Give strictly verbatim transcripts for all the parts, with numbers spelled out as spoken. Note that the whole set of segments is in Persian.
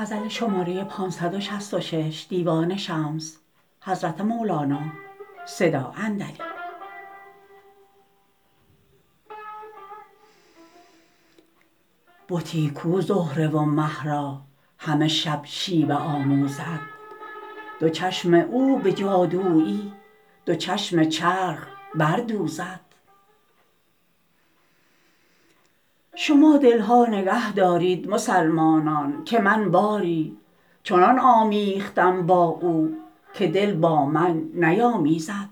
بتی کو زهره و مه را همه شب شیوه آموزد دو چشم او به جادویی دو چشم چرخ بردوزد شما دل ها نگه دارید مسلمانان که من باری چنان آمیختم با او که دل با من نیامیزد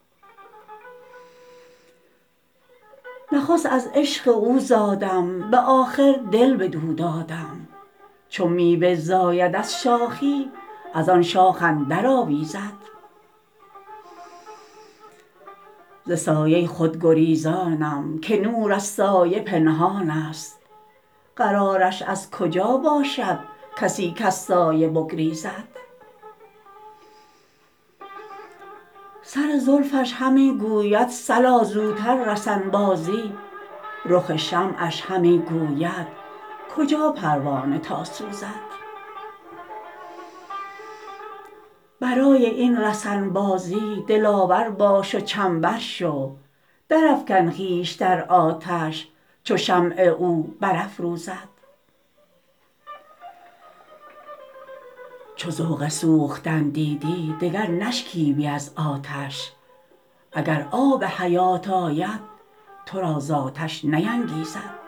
نخست از عشق او زادم به آخر دل بدو دادم چو میوه زاید از شاخی از آن شاخ اندرآویزد ز سایه خود گریزانم که نور از سایه پنهان است قرارش از کجا باشد کسی کز سایه بگریزد سر زلفش همی گوید صلا زوتر رسن بازی رخ شمعش همی گوید کجا پروانه تا سوزد برای این رسن بازی دلاور باش و چنبر شو درافکن خویش در آتش چو شمع او برافروزد چو ذوق سوختن دیدی دگر نشکیبی از آتش اگر آب حیات آید تو را ز آتش نینگیزد